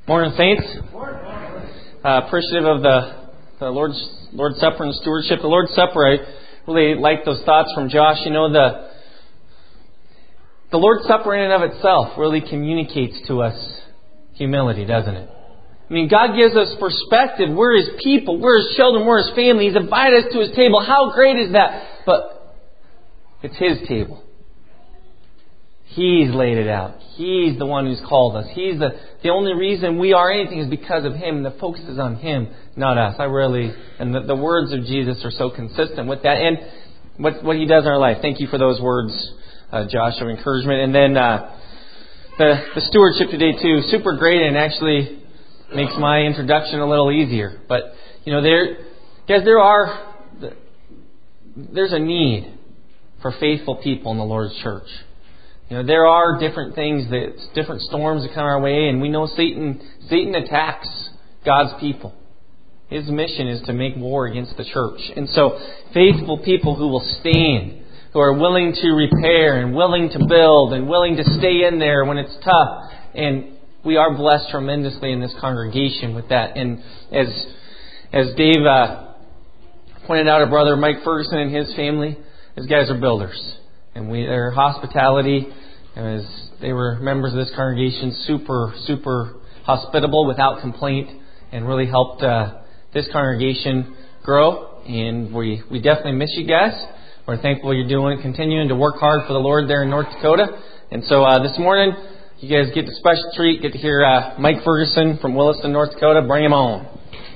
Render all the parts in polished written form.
Morning, Saints. Appreciative of the Lord's Supper and stewardship. The Lord's Supper, I really like those thoughts from Josh. You know, the Lord's Supper in and of itself really communicates to us humility, doesn't it? I mean, God gives us perspective. We're His people. We're His children. We're His family. He's invited us to His table. How great is that? But it's His table. He's laid it out. He's the one who's called us. He's the only reason we are anything is because of Him. The focus is on Him, not us. And the words of Jesus are so consistent with that. And what He does in our life. Thank you for those words, Josh, of encouragement. And then the stewardship today too, super great, and actually makes my introduction a little easier. But you know, there's a need for faithful people in the Lord's church. You know, there are different different storms that come our way, and we know Satan attacks God's people. His mission is to make war against the church. And so, faithful people who will stand, who are willing to repair and willing to build and willing to stay in there when it's tough. And we are blessed tremendously in this congregation with that. And as Dave pointed out, our brother Mike Ferguson and his family, these guys are builders. And their hospitality, as they were members of this congregation, super, super hospitable without complaint, and really helped this congregation grow. And we definitely miss you guys. We're thankful you're continuing to work hard for the Lord there in North Dakota. And so this morning, you guys get the special treat, get to hear Mike Ferguson from Williston, North Dakota. Bring him on.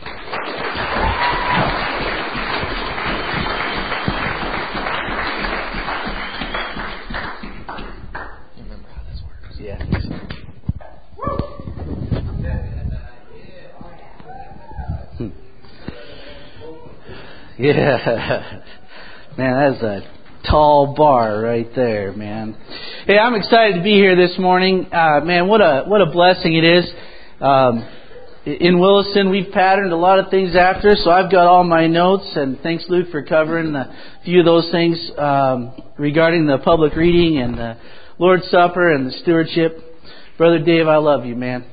Yeah, man, that's a tall bar right there, man. Hey, I'm excited to be here this morning. Man, what a blessing it is. In Williston, we've patterned a lot of things after, so I've got all my notes, and thanks, Luke, for covering a few of those things regarding the public reading and the Lord's Supper and the stewardship. Brother Dave, I love you, man.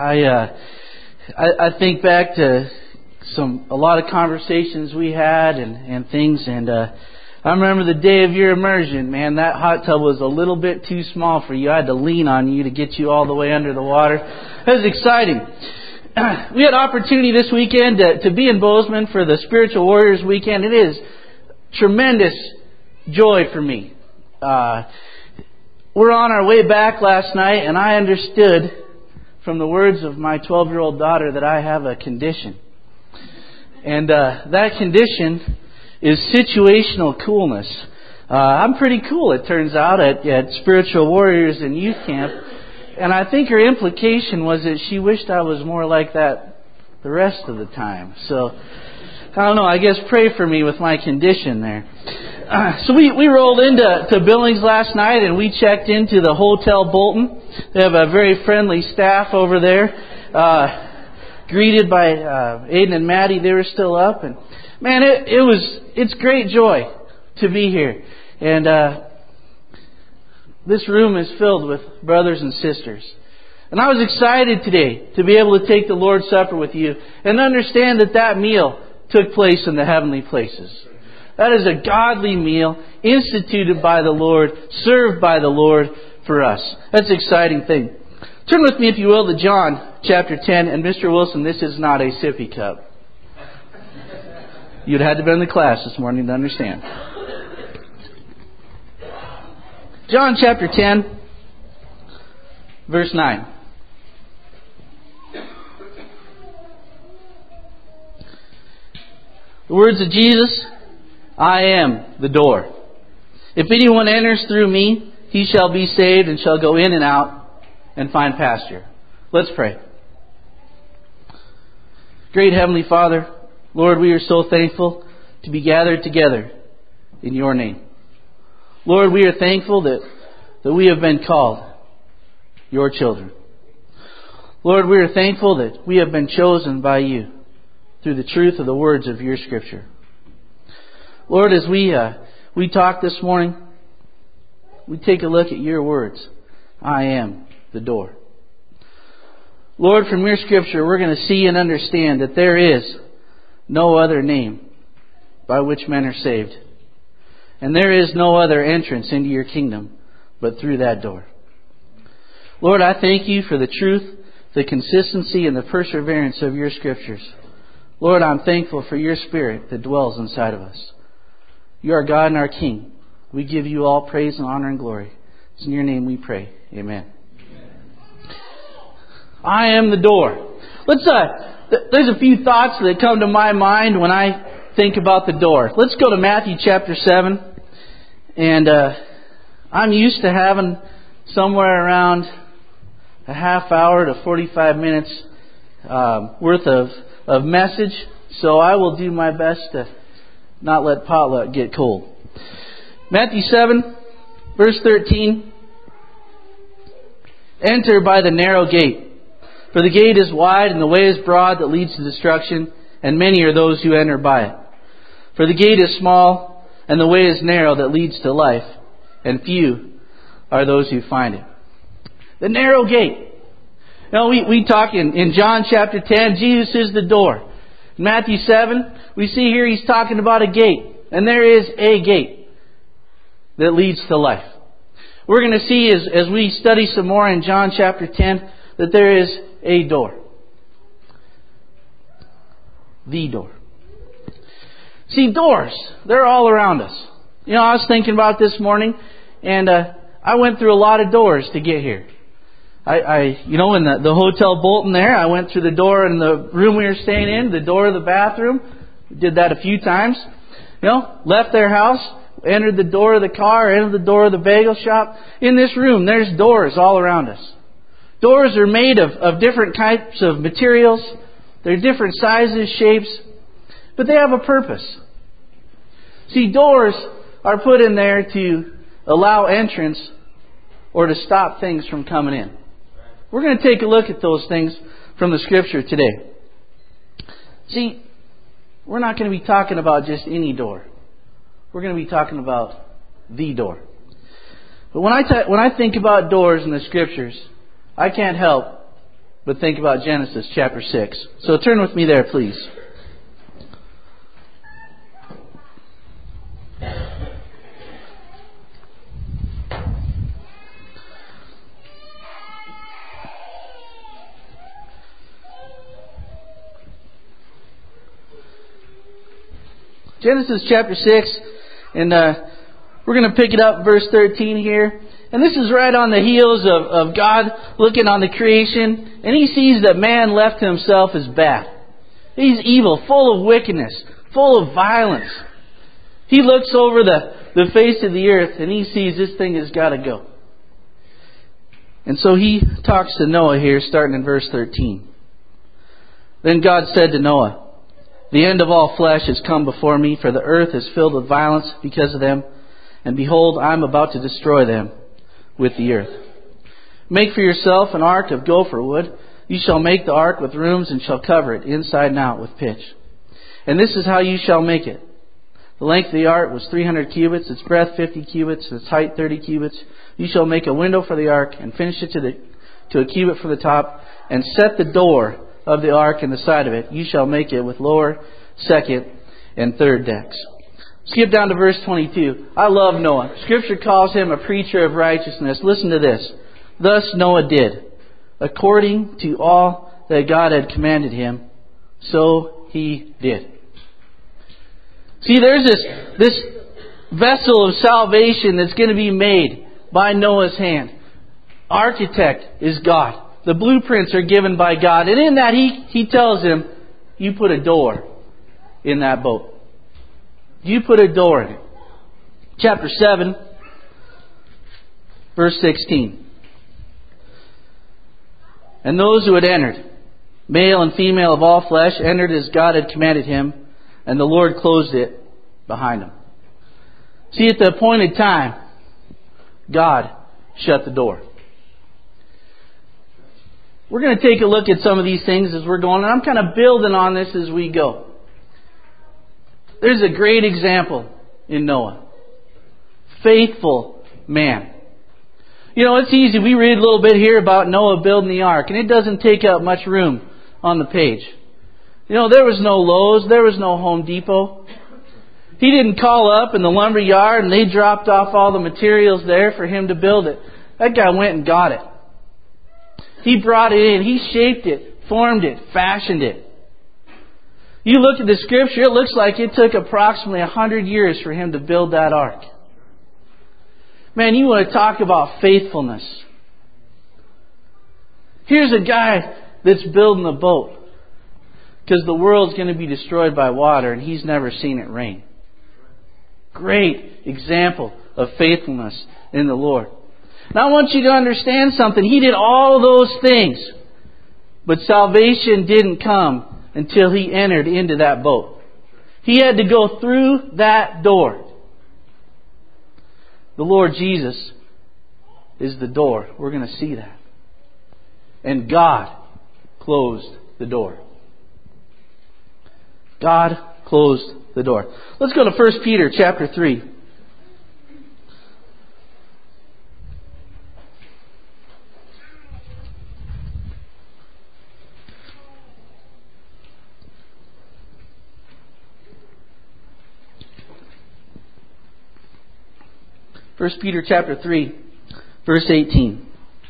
I think back to a lot of conversations we had and things, and I remember the day of your immersion, man. That hot tub was a little bit too small for you. I had to lean on you to get you all the way under the water. It was exciting. We had opportunity this weekend to be in Bozeman for the Spiritual Warriors Weekend. It is tremendous joy for me. We're on our way back last night, and I understood from the words of my 12-year-old daughter that I have a condition. And that condition is situational coolness. I'm pretty cool, it turns out, at Spiritual Warriors and Youth Camp. And I think her implication was that she wished I was more like that the rest of the time. So, I don't know, I guess pray for me with my condition there. So we rolled into Billings last night, and we checked into the Hotel Bolton. They have a very friendly staff over there. Greeted by Aiden and Maddie, they were still up, and man, it's great joy to be here. And this room is filled with brothers and sisters. And I was excited today to be able to take the Lord's Supper with you and understand that meal took place in the heavenly places. That is a godly meal instituted by the Lord, served by the Lord for us. That's an exciting thing. Turn with me, if you will, to John chapter 10. And Mr. Wilson, this is not a sippy cup. You'd had to be in the class this morning to understand. John chapter 10, verse 9. The words of Jesus, I am the door. If anyone enters through me, he shall be saved and shall go in and out and find pasture. Let's pray. Great Heavenly Father, Lord, we are so thankful to be gathered together in your name. Lord, we are thankful that we have been called your children. Lord, we are thankful that we have been chosen by you through the truth of the words of your Scripture. Lord, as we talk this morning, we take a look at your words. I am the door. Lord, from your Scripture, we're going to see and understand that there is no other name by which men are saved. And there is no other entrance into your kingdom but through that door. Lord, I thank you for the truth, the consistency, and the perseverance of your Scriptures. Lord, I'm thankful for your Spirit that dwells inside of us. You are God and our King. We give you all praise and honor and glory. It's in your name we pray. Amen. I am the door. There's a few thoughts that come to my mind when I think about the door. Let's go to Matthew chapter 7. And I'm used to having somewhere around a half hour to 45 minutes worth of message. So I will do my best to not let potluck get cold. Matthew 7, verse 13. Enter by the narrow gate. For the gate is wide and the way is broad that leads to destruction, and many are those who enter by it. For the gate is small and the way is narrow that leads to life, and few are those who find it. The narrow gate. Now we talk in John chapter 10, Jesus is the door. In Matthew 7, we see here he's talking about a gate. And there is a gate that leads to life. We're going to see as we study some more in John chapter 10 that there is a door. The door. See, doors, they're all around us. You know, I was thinking about this morning, and I went through a lot of doors to get here. In the Hotel Bolton there, I went through the door in the room we were staying in, the door of the bathroom. Did that a few times. Left their house, entered the door of the car, entered the door of the bagel shop. In this room, there's doors all around us. Doors are made of different types of materials. They're different sizes, shapes, but they have a purpose. See, doors are put in there to allow entrance or to stop things from coming in. We're going to take a look at those things from the Scripture today. See, we're not going to be talking about just any door. We're going to be talking about the door. But when I think about doors in the Scriptures, I can't help but think about Genesis chapter 6. So turn with me there, please. Genesis chapter 6, and we're going to pick it up verse 13 here. And this is right on the heels of God looking on the creation, and He sees that man left to himself is bad. He's evil, full of wickedness, full of violence. He looks over the face of the earth, and He sees this thing has got to go. And so He talks to Noah here, starting in verse 13. Then God said to Noah, the end of all flesh has come before me, for the earth is filled with violence because of them. And behold, I am about to destroy them with the earth. Make for yourself an ark of gopher wood. You shall make the ark with rooms and shall cover it inside and out with pitch. And this is how you shall make it. The length of the ark was 300 cubits, its breadth 50 cubits, its height 30 cubits. You shall make a window for the ark and finish it to a cubit from the top, and set the door of the ark in the side of it. You shall make it with lower, second, and third decks. Skip down to verse 22. I love Noah. Scripture calls him a preacher of righteousness. Listen to this. Thus Noah did, according to all that God had commanded him, so he did. See, there's this vessel of salvation that's going to be made by Noah's hand. Architect is God. The blueprints are given by God. And in that, He tells him, you put a door in that boat. You put a door in it. Chapter 7, verse 16. And those who had entered, male and female of all flesh, entered as God had commanded him, and the Lord closed it behind them. See, at the appointed time, God shut the door. We're going to take a look at some of these things as we're going, and I'm kind of building on this as we go. There's a great example in Noah. Faithful man. You know, it's easy. We read a little bit here about Noah building the ark, and it doesn't take up much room on the page. You know, there was no Lowe's, there was no Home Depot. He didn't call up in the lumber yard and they dropped off all the materials there for him to build it. That guy went and got it. He brought it in, he shaped it, formed it, fashioned it. You look at the Scripture, it looks like it took approximately 100 years for him to build that ark. Man, you want to talk about faithfulness. Here's a guy that's building a boat because the world's going to be destroyed by water and he's never seen it rain. Great example of faithfulness in the Lord. Now I want you to understand something. He did all those things, but salvation didn't come until he entered into that boat. He had to go through that door. The Lord Jesus is the door. We're going to see that. And God closed the door. God closed the door. Let's go to 1 Peter chapter 3. First Peter chapter 3, verse 18.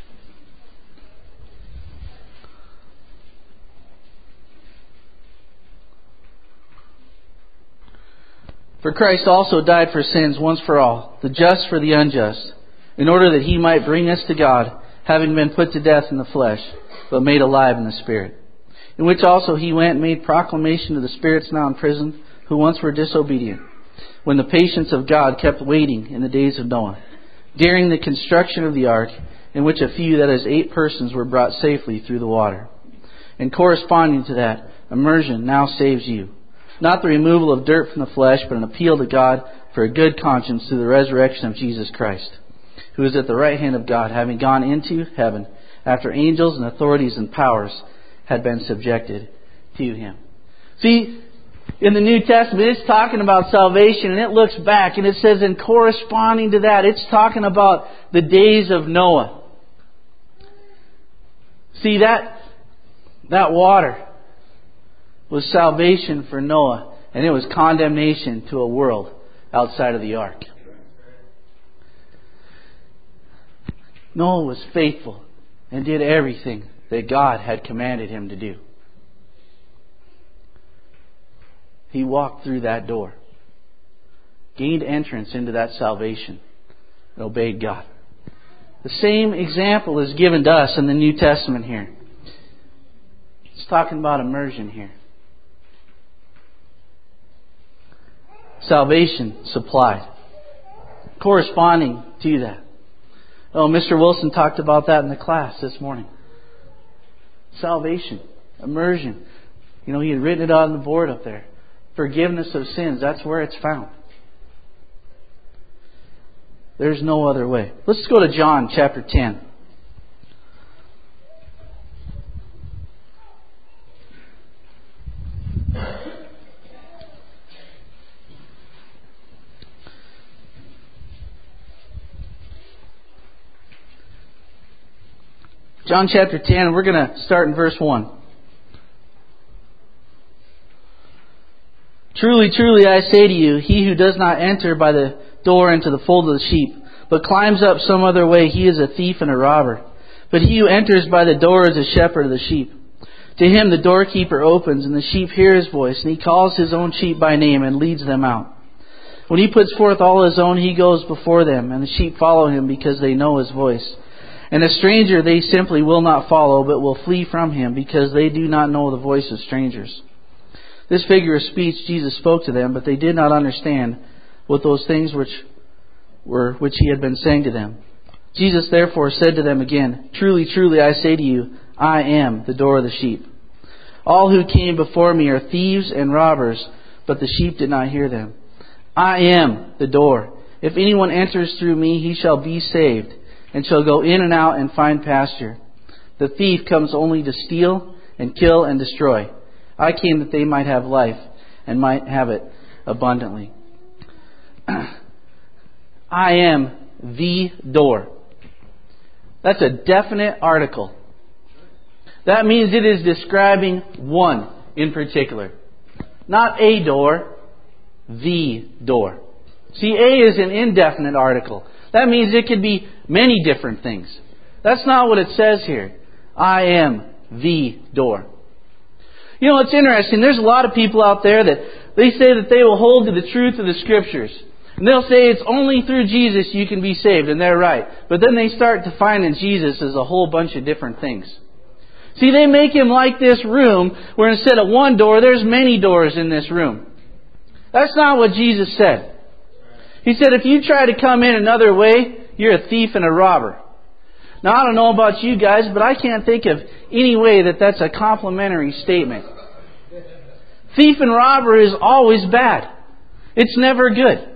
For Christ also died for sins once for all, the just for the unjust, in order that He might bring us to God, having been put to death in the flesh, but made alive in the Spirit. In which also He went and made proclamation to the spirits now in prison, who once were disobedient, when the patience of God kept waiting in the days of Noah, during the construction of the ark, in which a few, that is 8 persons, were brought safely through the water. And corresponding to that, immersion now saves you. Not the removal of dirt from the flesh, but an appeal to God for a good conscience through the resurrection of Jesus Christ, who is at the right hand of God, having gone into heaven, after angels and authorities and powers had been subjected to Him. See, in the New Testament, it's talking about salvation, and it looks back, and it says, in corresponding to that, it's talking about the days of Noah. See, that water was salvation for Noah, and it was condemnation to a world outside of the ark. Noah was faithful and did everything that God had commanded him to do. He walked through that door, gained entrance into that salvation, and obeyed God. The same example is given to us in the New Testament here. It's talking about immersion here. Salvation supplied. Corresponding to that. Oh, Mr. Wilson talked about that in the class this morning. Salvation. Immersion. You know, he had written it on the board up there. Forgiveness of sins. That's where it's found. There's no other way. Let's go to John chapter 10. John chapter 10, we're going to start in verse 1. Truly, truly, I say to you, he who does not enter by the door into the fold of the sheep, but climbs up some other way, he is a thief and a robber. But he who enters by the door is a shepherd of the sheep. To him the doorkeeper opens, and the sheep hear his voice, and he calls his own sheep by name and leads them out. When he puts forth all his own, he goes before them, and the sheep follow him because they know his voice. And a stranger they simply will not follow, but will flee from him, because they do not know the voice of strangers. This figure of speech Jesus spoke to them, but they did not understand what those things which he had been saying to them. Jesus therefore said to them again, Truly, truly, I say to you, I am the door of the sheep. All who came before me are thieves and robbers, but the sheep did not hear them. I am the door. If anyone enters through me, he shall be saved, and shall go in and out and find pasture. The thief comes only to steal and kill and destroy. I came that they might have life and might have it abundantly. I am the door. That's a definite article. That means it is describing one in particular. Not a door, the door. See, a is an indefinite article. That means it could be many different things. That's not what it says here. I am the door. You know, it's interesting. There's a lot of people out there that they say that they will hold to the truth of the Scriptures. And they'll say it's only through Jesus you can be saved, and they're right. But then they start defining Jesus as a whole bunch of different things. See, they make Him like this room where instead of one door, there's many doors in this room. That's not what Jesus said. He said, if you try to come in another way, you're a thief and a robber. Now, I don't know about you guys, but I can't think of any way that that's a complimentary statement. Thief and robber is always bad. It's never good.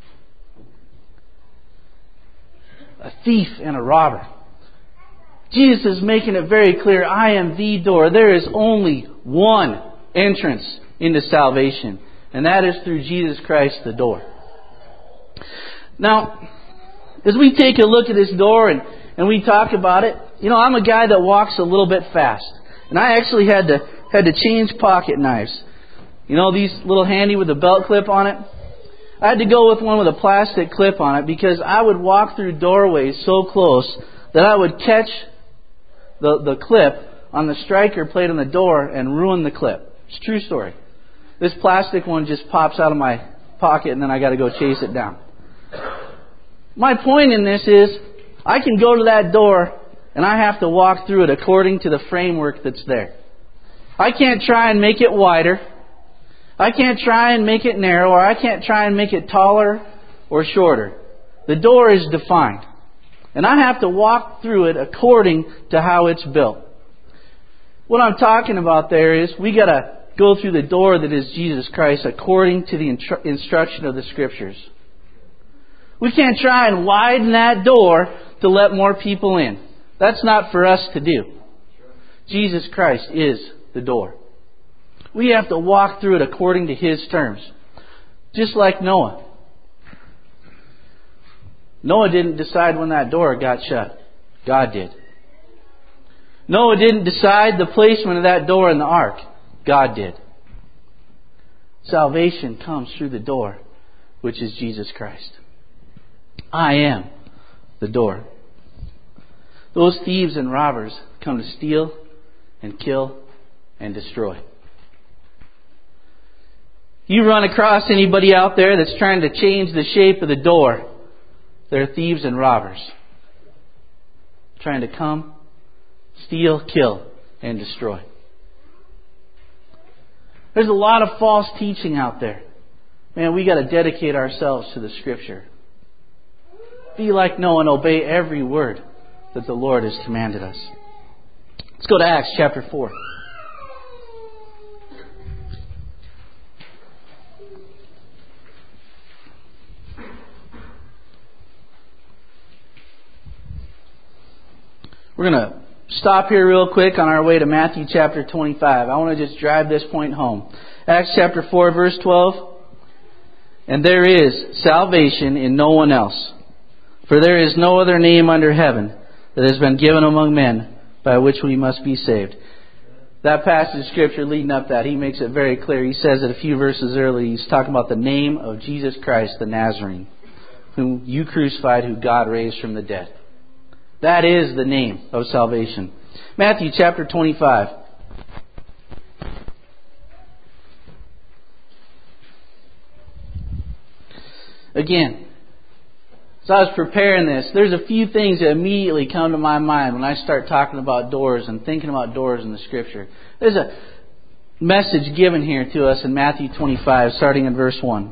A thief and a robber. Jesus is making it very clear, I am the door. There is only one entrance into salvation, and that is through Jesus Christ, the door. Now, as we take a look at this door and we talk about it, you know, I'm a guy that walks a little bit fast. And I actually had to change pocket knives. You know, these little handy with a belt clip on it? I had to go with one with a plastic clip on it because I would walk through doorways so close that I would catch the clip on the striker plate on the door and ruin the clip. It's a true story. This plastic one just pops out of my pocket and then I got to go chase it down. My point in this is, I can go to that door and I have to walk through it according to the framework that's there. I can't try and make it wider. I can't try and make it narrow, or I can't try and make it taller or shorter. The door is defined. And I have to walk through it according to how it's built. What I'm talking about there is we got to go through the door that is Jesus Christ according to the instruction of the Scriptures. We can't try and widen that door to let more people in. That's not for us to do. Jesus Christ is the door. We have to walk through it according to His terms. Just like Noah. Noah didn't decide when that door got shut. God did. Noah didn't decide the placement of that door in the ark. God did. Salvation comes through the door, which is Jesus Christ. I am the door. Those thieves and robbers come to steal and kill and destroy. You run across anybody out there that's trying to change the shape of the door, they're thieves and robbers. Trying to come, steal, kill, and destroy. There's a lot of false teaching out there. Man, we got to dedicate ourselves to the Scripture. Be like Noah and obey every word that the Lord has commanded us. Let's go to Acts chapter 4. We're going to stop here real quick on our way to Matthew chapter 25. I want to just drive this point home. Acts chapter 4 verse 12. And there is salvation in no one else. For there is no other name under heaven that has been given among men by which we must be saved. That passage of Scripture leading up that, he makes it very clear. He says it a few verses earlier. He's talking about the name of Jesus Christ the Nazarene, whom you crucified, who God raised from the dead. That is the name of salvation. Matthew chapter 25. Again, as I was preparing this, there's a few things that immediately come to my mind when I start talking about doors and thinking about doors in the Scripture. There's a message given here to us in Matthew 25, starting in verse 1.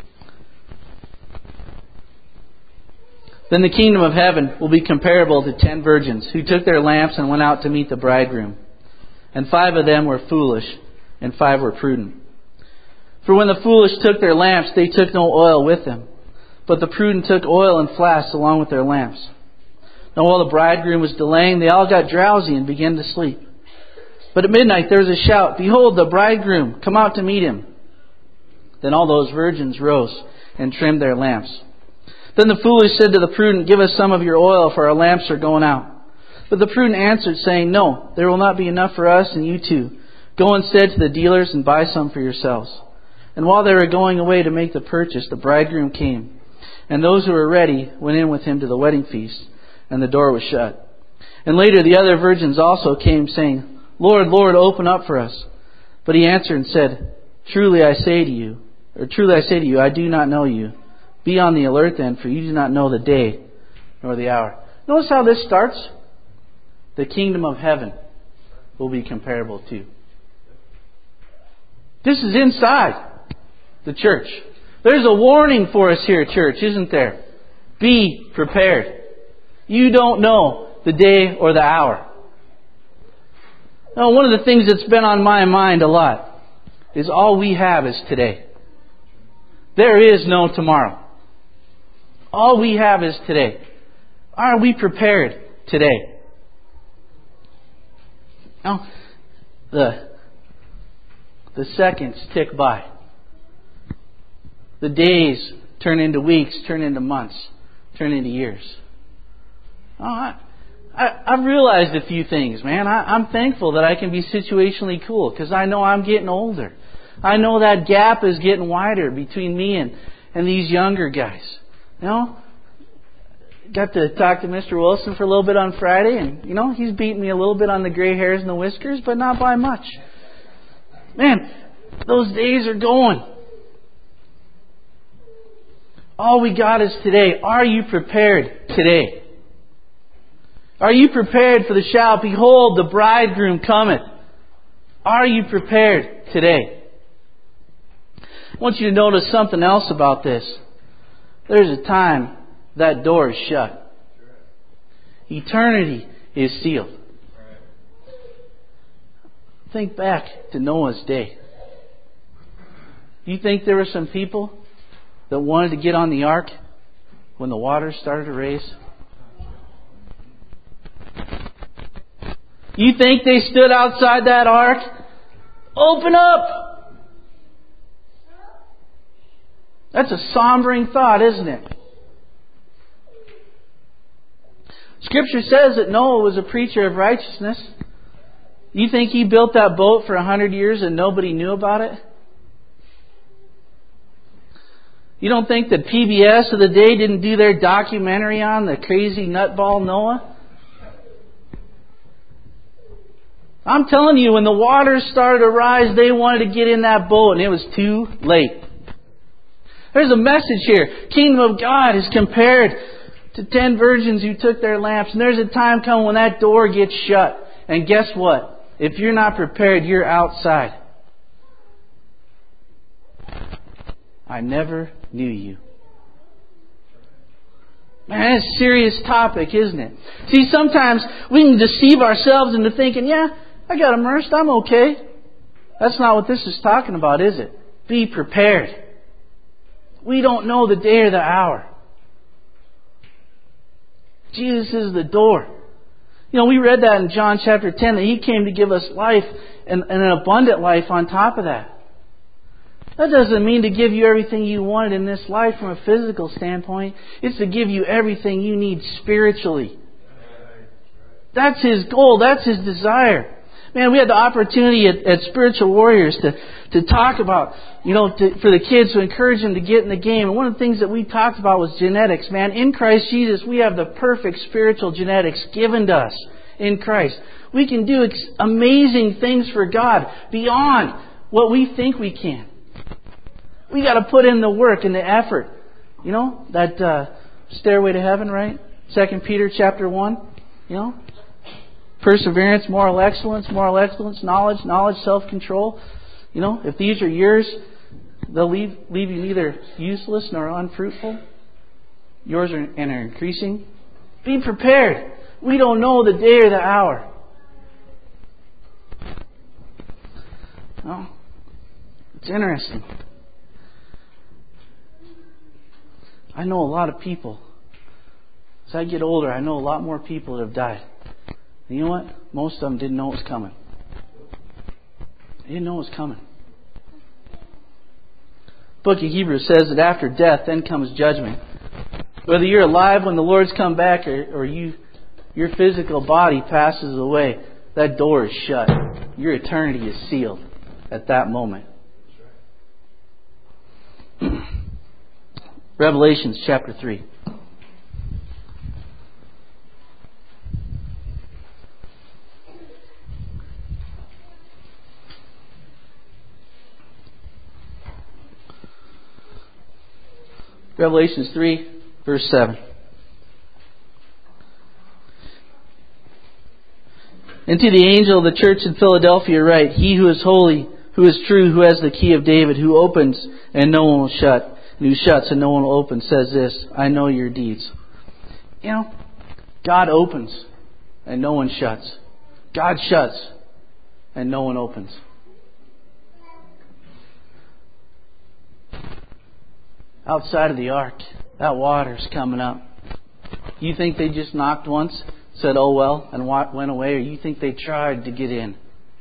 Then the kingdom of heaven will be comparable to 10 virgins who took their lamps and went out to meet the bridegroom. And 5 of them were foolish, and 5 were prudent. For when the foolish took their lamps, they took no oil with them. But the prudent took oil in flasks along with their lamps. Now while the bridegroom was delaying, they all got drowsy and began to sleep. But at midnight there was a shout, "Behold, the bridegroom, come out to meet him." Then all those virgins rose and trimmed their lamps. Then the foolish said to the prudent, "Give us some of your oil, for our lamps are going out." But the prudent answered, saying, No, there will not be enough for us and you too. Go instead to the dealers and buy some for yourselves. And while they were going away to make the purchase, the bridegroom came. And those who were ready went in with him to the wedding feast, and the door was shut. And later the other virgins also came, saying, Lord, Lord, open up for us. But he answered and said, Truly I say to you, I do not know you. Be on the alert then, for you do not know the day nor the hour. Notice how this starts. The kingdom of heaven will be comparable to. This is inside the church. There's a warning for us here, church, isn't there? Be prepared. You don't know the day or the hour. Now, one of the things that's been on my mind a lot is all we have is today. There is no tomorrow. All we have is today. Are we prepared today? Now, the seconds tick by. The days turn into weeks, turn into months, turn into years. I've realized a few things, man. I'm thankful that I can be situationally cool because I know I'm getting older. I know that gap is getting wider between me and these younger guys. You know, got to talk to Mr. Wilson for a little bit on Friday, and you know, he's beating me a little bit on the gray hairs and the whiskers, but not by much. Man, those days are going. All we got is today. Are you prepared today? Are you prepared for the shout, Behold, the bridegroom cometh? Are you prepared today? I want you to notice something else about this. There's a time that door is shut. Eternity is sealed. Think back to Noah's day. Do you think there were some people that wanted to get on the ark when the waters started to raise? You think they stood outside that ark? Open up! That's a sombering thought, isn't it? Scripture says that Noah was a preacher of righteousness. You think he built that boat for 100 years and nobody knew about it? You don't think that PBS of the day didn't do their documentary on the crazy nutball Noah? I'm telling you, when the waters started to rise, they wanted to get in that boat and it was too late. There's a message here. Kingdom of God is compared to 10 virgins who took their lamps. And there's a time coming when that door gets shut. And guess what? If you're not prepared, you're outside. I never knew you. Man, that's a serious topic, isn't it? See, sometimes we can deceive ourselves into thinking, yeah, I got immersed, I'm okay. That's not what this is talking about, is it? Be prepared. We don't know the day or the hour. Jesus is the door. You know, we read that in John chapter 10, that He came to give us life and an abundant life on top of that. That doesn't mean to give you everything you wanted in this life from a physical standpoint. It's to give you everything you need spiritually. That's His goal. That's His desire. Man, we had the opportunity at Spiritual Warriors to talk about, for the kids, to encourage them to get in the game. And one of the things that we talked about was genetics. Man, in Christ Jesus, we have the perfect spiritual genetics given to us in Christ. We can do amazing things for God beyond what we think we can. We got to put in the work and the effort. You know, that stairway to heaven, right? 2 Peter chapter 1, perseverance, moral excellence, knowledge, self-control. If these are yours, they'll leave you neither useless nor unfruitful. Yours are increasing. Be prepared. We don't know the day or the hour. Well, it's interesting. I know a lot of people. As I get older, I know a lot more people that have died. And you know what? Most of them didn't know it was coming. They didn't know it was coming. The book of Hebrews says that after death, then comes judgment. Whether you're alive when the Lord's come back or you your physical body passes away, that door is shut. Your eternity is sealed at that moment. Revelations chapter 3. Revelations 3, verse 7. And to the angel of the church in Philadelphia write, He who is holy, who is true, who has the key of David, who opens and no one will shut, and who shuts and no one will open, says this, I know your deeds. You know, God opens and no one shuts. God shuts and no one opens. Outside of the ark, that water's coming up. You think they just knocked once, said, oh well, and went away, or you think they tried to get in?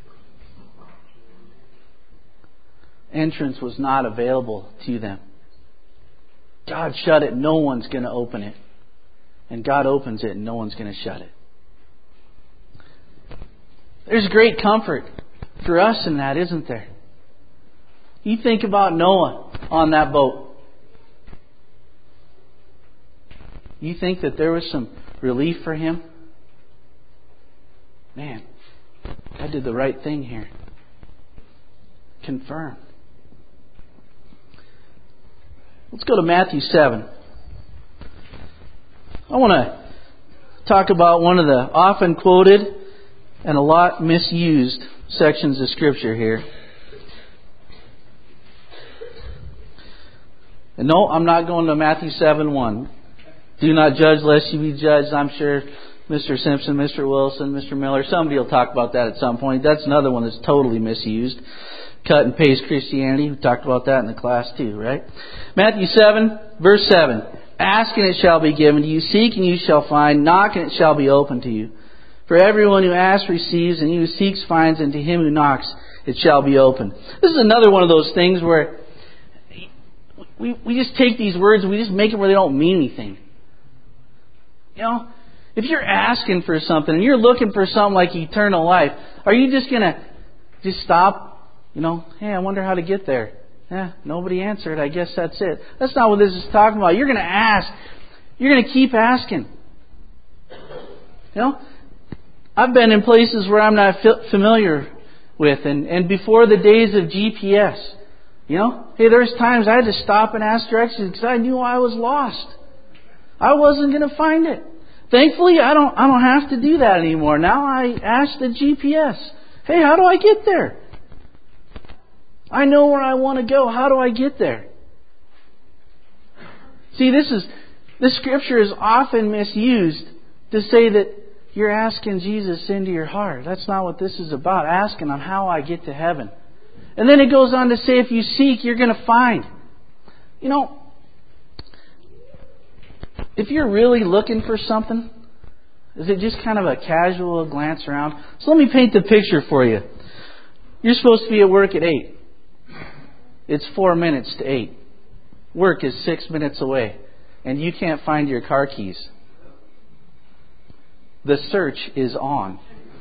Entrance was not available to them. God shut it, no one's going to open it. And God opens it, and no one's going to shut it. There's great comfort for us in that, isn't there? You think about Noah on that boat. You think that there was some relief for him? Man, I did the right thing here. Confirm. Let's go to Matthew 7. I want to talk about one of the often quoted and a lot misused sections of Scripture here. And no, I'm not going to Matthew 7:1. Do not judge lest you be judged. I'm sure Mr. Simpson, Mr. Wilson, Mr. Miller, somebody will talk about that at some point. That's another one that's totally misused. Cut and paste Christianity. We talked about that in the class too, right? Matthew 7, verse 7. Ask and it shall be given to you. Seek and you shall find. Knock and it shall be opened to you. For everyone who asks receives, and he who seeks finds, and to him who knocks it shall be opened. This is another one of those things where we just take these words and we just make it where they don't mean anything. You know, if you're asking for something and you're looking for something like eternal life, are you just going to just stop? You know, hey, I wonder how to get there. Yeah, nobody answered. I guess that's it. That's not what this is talking about. You're going to ask. You're going to keep asking. You know, I've been in places where I'm not familiar with, and before the days of GPS, you know, hey, there's times I had to stop and ask directions because I knew I was lost. I wasn't going to find it. Thankfully, I don't have to do that anymore. Now I ask the GPS, hey, how do I get there? I know where I want to go. How do I get there? See, this scripture is often misused to say that you're asking Jesus into your heart. That's not what this is about. Asking on how I get to heaven. And then it goes on to say, if you seek, you're going to find. You know, if you're really looking for something, is it just kind of a casual glance around? So let me paint the picture for you. You're supposed to be at work at 8. It's 4 minutes to 8. Work is 6 minutes away. And you can't find your car keys. The search is on.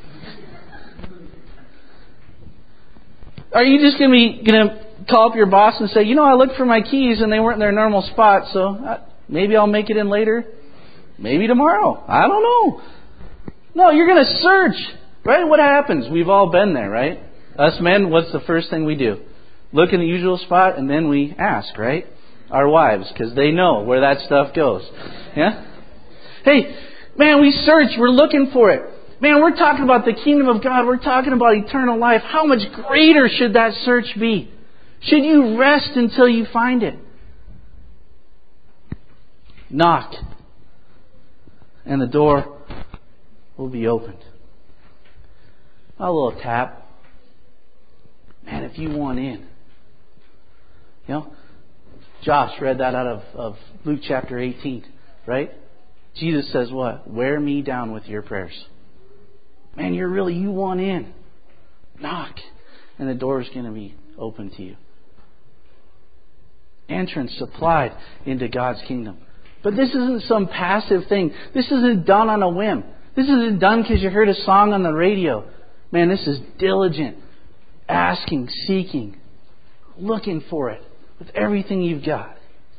Are you just going to call up your boss and say, you know, I looked for my keys and they weren't in their normal spot, so maybe I'll make it in later? Maybe tomorrow. I don't know. No, you're going to search. Right? What happens? We've all been there, right? Us men, what's the first thing we do? Look in the usual spot and then we ask, right? Our wives, because they know where that stuff goes. Yeah? Hey, man, we search. We're looking for it. Man, we're talking about the kingdom of God. We're talking about eternal life. How much greater should that search be? Should you rest until you find it? Knock, and the door will be opened. A little tap. Man, if you want in. You know, Josh read that out of Luke chapter 18, right? Jesus says what? Wear me down with your prayers. Man, you want in. Knock, and the door is going to be open to you. Entrance supplied into God's kingdom. But this isn't some passive thing. This isn't done on a whim. This isn't done because you heard a song on the radio. Man, this is diligent, asking, seeking, looking for it with everything you've got.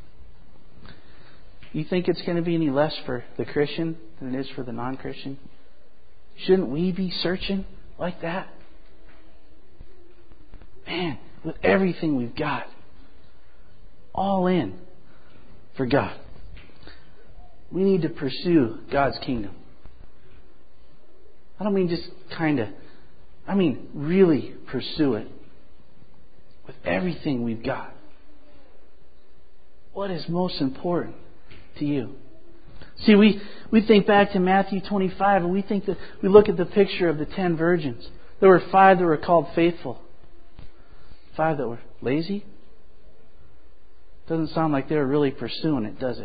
You think it's going to be any less for the Christian than it is for the non-Christian? Shouldn't we be searching like that? Man, with everything we've got, all in for God. We need to pursue God's kingdom. I don't mean just kind of. I mean really pursue it with everything we've got. What is most important to you? See, we think back to Matthew 25 and we think that we look at the picture of the 10 virgins. There were 5 that were called faithful. 5 that were lazy. Doesn't sound like they were really pursuing it, does it?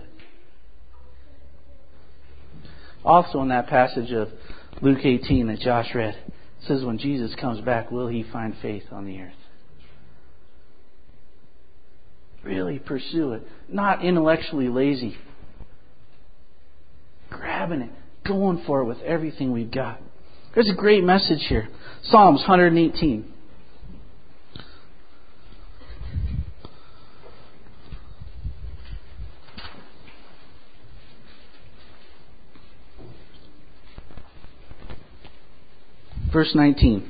Also in that passage of Luke 18 that Josh read, it says when Jesus comes back, will He find faith on the earth? Really pursue it. Not intellectually lazy. Grabbing it. Going for it with everything we've got. There's a great message here. Psalms 118. Verse 19.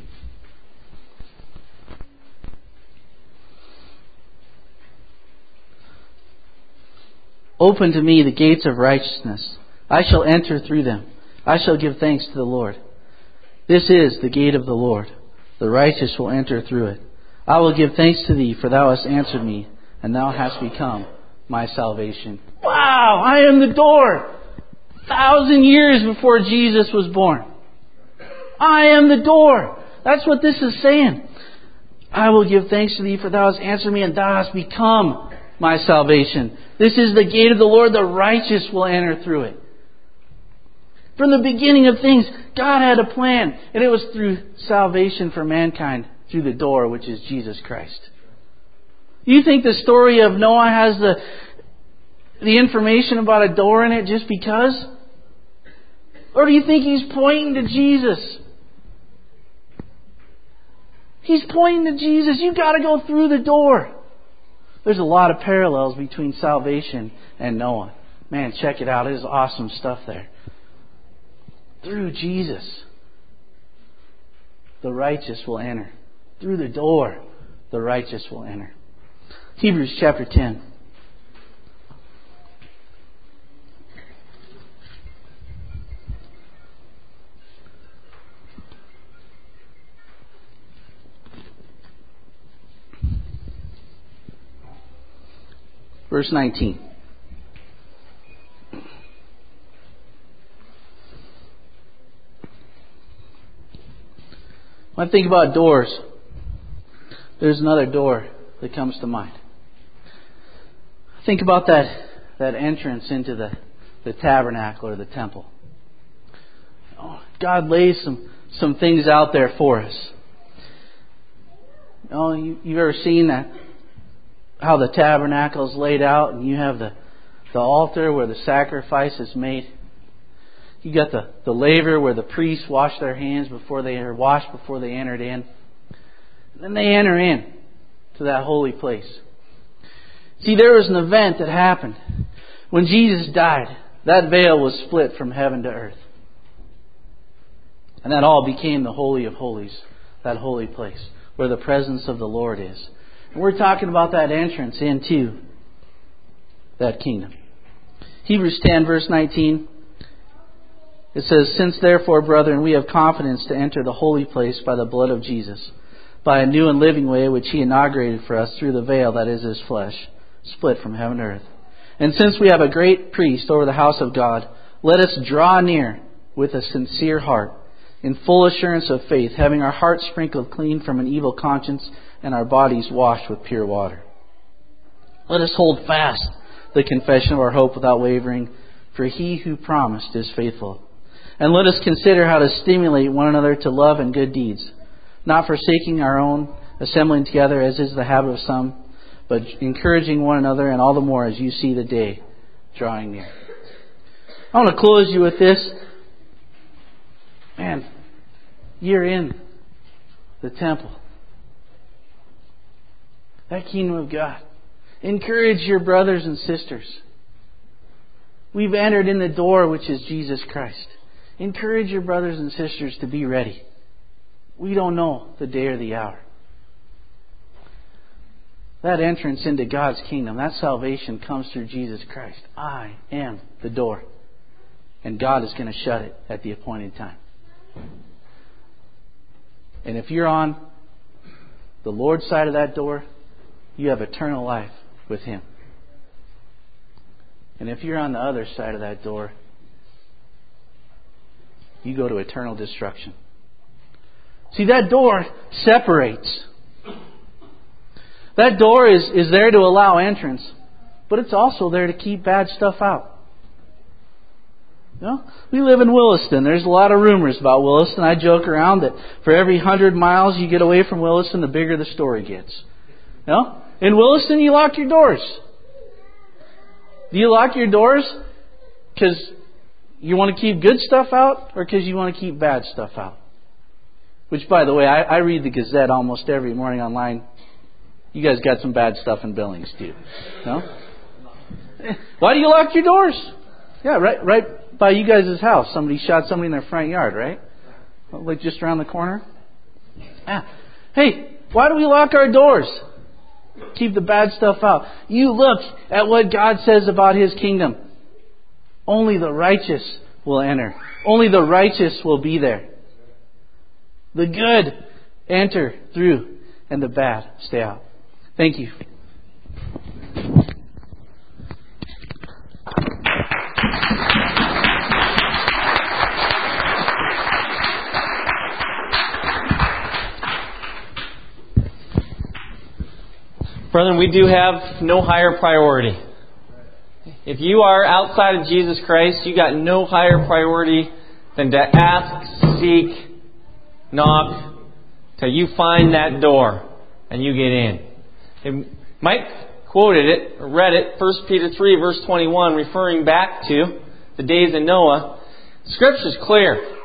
Open to me the gates of righteousness. I shall enter through them. I shall give thanks to the Lord. This is the gate of the Lord. The righteous will enter through it. I will give thanks to Thee, for Thou hast answered me, and Thou hast become my salvation. Wow! I am the door! 1,000 years before Jesus was born. I am the door. That's what this is saying. I will give thanks to Thee, for Thou hast answered me, and Thou hast become my salvation. This is the gate of the Lord. The righteous will enter through it. From the beginning of things, God had a plan, and it was through salvation for mankind through the door, which is Jesus Christ. You think the story of Noah has the information about a door in it just because? Or do you think he's pointing to Jesus? He's pointing to Jesus. You've got to go through the door. There's a lot of parallels between salvation and Noah. Man, check it out. There's awesome stuff there. Through Jesus, the righteous will enter. Through the door, the righteous will enter. Hebrews chapter 10. Verse 19. When I think about doors, there's another door that comes to mind. Think about that entrance into the tabernacle or the temple. God lays some things out there for us. You've ever seen that? How the tabernacle is laid out, and you have the altar where the sacrifice is made. You got the laver where the priests washed their hands before they entered in. And then they enter in to that holy place. See, there was an event that happened. When Jesus died, that veil was split from heaven to earth. And that all became the Holy of Holies, that holy place, where the presence of the Lord is. And we're talking about that entrance into that kingdom. Hebrews 10 verse 19. It says, since therefore, brethren, we have confidence to enter the holy place by the blood of Jesus, by a new and living way which He inaugurated for us through the veil that is His flesh, split from heaven to earth. And since we have a great priest over the house of God, let us draw near with a sincere heart, in full assurance of faith, having our hearts sprinkled clean from an evil conscience and our bodies washed with pure water. Let us hold fast the confession of our hope without wavering, for He who promised is faithful. And let us consider how to stimulate one another to love and good deeds, not forsaking our own assembling together as is the habit of some, but encouraging one another, and all the more as you see the day drawing near. I want to close you with this. Man, you're in the temple. That kingdom of God. Encourage your brothers and sisters. We've entered in the door, which is Jesus Christ. Encourage your brothers and sisters to be ready. We don't know the day or the hour. That entrance into God's kingdom, that salvation comes through Jesus Christ. I am the door. And God is going to shut it at the appointed time. And if you're on the Lord's side of that door, you have eternal life with Him. And if you're on the other side of that door, you go to eternal destruction. See, that door separates. That door is there to allow entrance, but it's also there to keep bad stuff out. You know, we live in Williston. There's a lot of rumors about Williston. I joke around that for every 100 miles you get away from Williston, the bigger the story gets. You know? In Williston, you lock your doors. Do you lock your doors because you want to keep good stuff out or because you want to keep bad stuff out? Which, by the way, I read the Gazette almost every morning online. You guys got some bad stuff in Billings, too. No? Why do you lock your doors? Yeah, right by you guys' house. Somebody shot somebody in their front yard, right? Like just around the corner. Yeah. Hey, why do we lock our doors? Keep the bad stuff out. You look at what God says about His kingdom. Only the righteous will enter. Only the righteous will be there. The good enter through and the bad stay out. Thank you. Brethren, we do have no higher priority. If you are outside of Jesus Christ, you got no higher priority than to ask, seek, knock, till you find that door and you get in. And Mike quoted it, or read it, 1 Peter 3 verse 21, referring back to the days of Noah. Scripture's clear.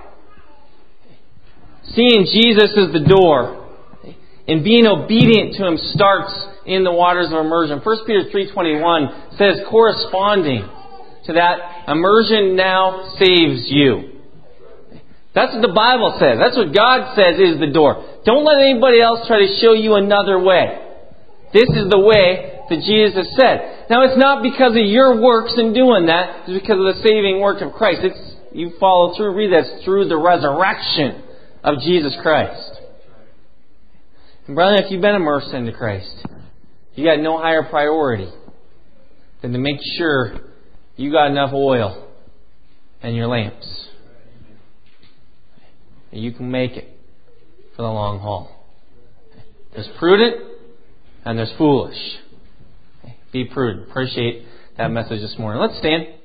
Seeing Jesus as the door and being obedient to Him starts in the waters of immersion. 1 Peter 3:21 says, corresponding to that, immersion now saves you. That's what the Bible says. That's what God says is the door. Don't let anybody else try to show you another way. This is the way that Jesus said. Now, it's not because of your works in doing that. It's because of the saving work of Christ. You follow through, read that, through the resurrection of Jesus Christ. And brother, if you've been immersed into Christ, you got no higher priority than to make sure you got enough oil in your lamps. And you can make it for the long haul. There's prudent and there's foolish. Be prudent. Appreciate that message this morning. Let's stand.